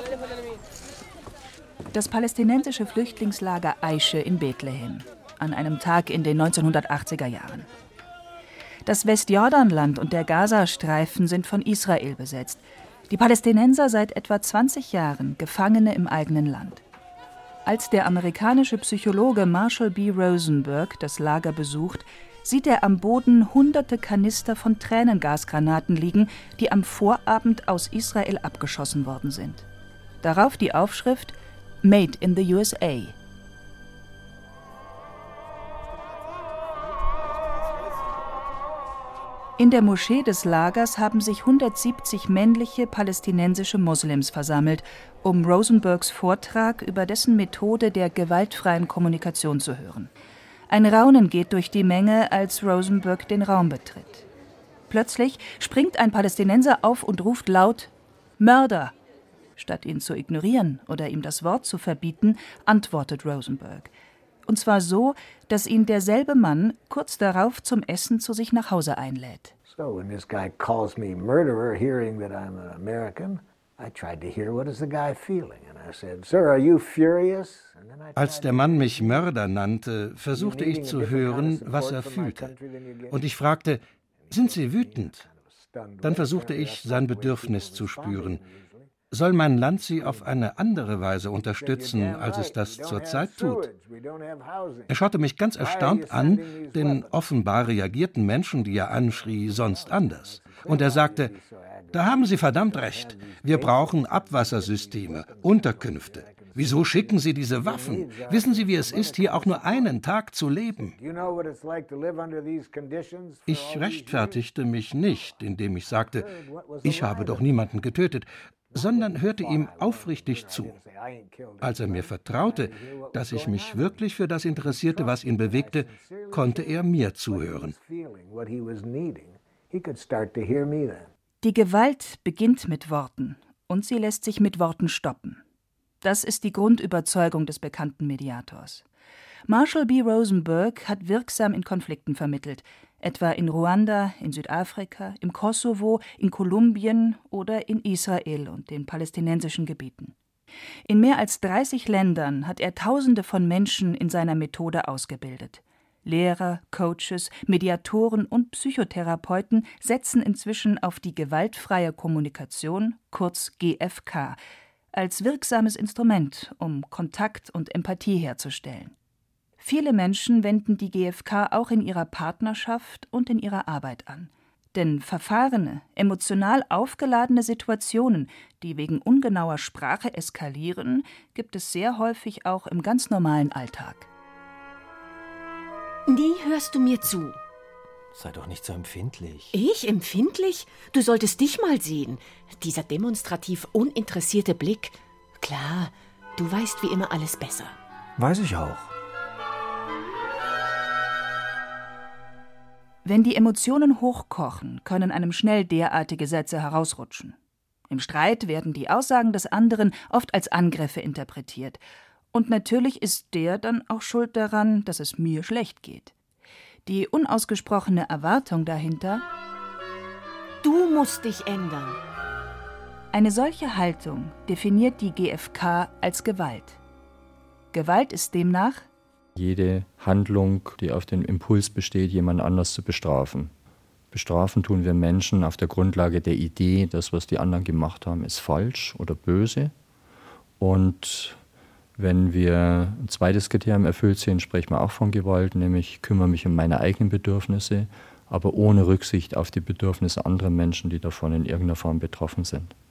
Das palästinensische Flüchtlingslager Aische in Bethlehem, an einem Tag in den 1980er Jahren. Das Westjordanland und der Gazastreifen sind von Israel besetzt. Die Palästinenser seit etwa 20 Jahren Gefangene im eigenen Land. Als der amerikanische Psychologe Marshall B. Rosenberg das Lager besucht, sieht er am Boden hunderte Kanister von Tränengasgranaten liegen, die am Vorabend aus Israel abgeschossen worden sind. Darauf die Aufschrift Made in the USA. In der Moschee des Lagers haben sich 170 männliche palästinensische Moslems versammelt, um Rosenbergs Vortrag über dessen Methode der gewaltfreien Kommunikation zu hören. Ein Raunen geht durch die Menge, als Rosenberg den Raum betritt. Plötzlich springt ein Palästinenser auf und ruft laut »Mörder!« Statt ihn zu ignorieren oder ihm das Wort zu verbieten, antwortet Rosenberg. Und zwar so, dass ihn derselbe Mann kurz darauf zum Essen zu sich nach Hause einlädt. So when this guy calls me murderer, hearing that I'm an American, I tried to hear what is the guy feeling, and I said, "Sir, are you furious?" Als der Mann mich Mörder nannte, versuchte ich zu hören, was er fühlte. Und ich fragte, sind Sie wütend? Dann versuchte ich, sein Bedürfnis zu spüren. Soll mein Land Sie auf eine andere Weise unterstützen, als es das zurzeit tut? Er schaute mich ganz erstaunt an, denn offenbar reagierten Menschen, die er anschrie, sonst anders. Und er sagte, da haben Sie verdammt recht, wir brauchen Abwassersysteme, Unterkünfte. Wieso schicken Sie diese Waffen? Wissen Sie, wie es ist, hier auch nur einen Tag zu leben? Ich rechtfertigte mich nicht, indem ich sagte, ich habe doch niemanden getötet, sondern hörte ihm aufrichtig zu. Als er mir vertraute, dass ich mich wirklich für das interessierte, was ihn bewegte, konnte er mir zuhören. Die Gewalt beginnt mit Worten und sie lässt sich mit Worten stoppen. Das ist die Grundüberzeugung des bekannten Mediators. Marshall B. Rosenberg hat wirksam in Konflikten vermittelt, etwa in Ruanda, in Südafrika, im Kosovo, in Kolumbien oder in Israel und den palästinensischen Gebieten. In mehr als 30 Ländern hat er Tausende von Menschen in seiner Methode ausgebildet. Lehrer, Coaches, Mediatoren und Psychotherapeuten setzen inzwischen auf die gewaltfreie Kommunikation, kurz GFK, als wirksames Instrument, um Kontakt und Empathie herzustellen. Viele Menschen wenden die GFK auch in ihrer Partnerschaft und in ihrer Arbeit an. Denn verfahrene, emotional aufgeladene Situationen, die wegen ungenauer Sprache eskalieren, gibt es sehr häufig auch im ganz normalen Alltag. Nie hörst du mir zu. Sei doch nicht so empfindlich. Ich empfindlich? Du solltest dich mal sehen. Dieser demonstrativ uninteressierte Blick. Klar, du weißt wie immer alles besser. Weiß ich auch. Wenn die Emotionen hochkochen, können einem schnell derartige Sätze herausrutschen. Im Streit werden die Aussagen des anderen oft als Angriffe interpretiert. Und natürlich ist der dann auch schuld daran, dass es mir schlecht geht. Die unausgesprochene Erwartung dahinter: Du musst dich ändern. Eine solche Haltung definiert die GFK als Gewalt. Gewalt ist demnach jede Handlung, die auf dem Impuls besteht, jemand anders zu bestrafen. Bestrafen tun wir Menschen auf der Grundlage der Idee, das, was die anderen gemacht haben, ist falsch oder böse. Und wenn wir ein zweites Kriterium erfüllt sehen, sprechen wir auch von Gewalt, nämlich ich kümmere mich um meine eigenen Bedürfnisse, aber ohne Rücksicht auf die Bedürfnisse anderer Menschen, die davon in irgendeiner Form betroffen sind.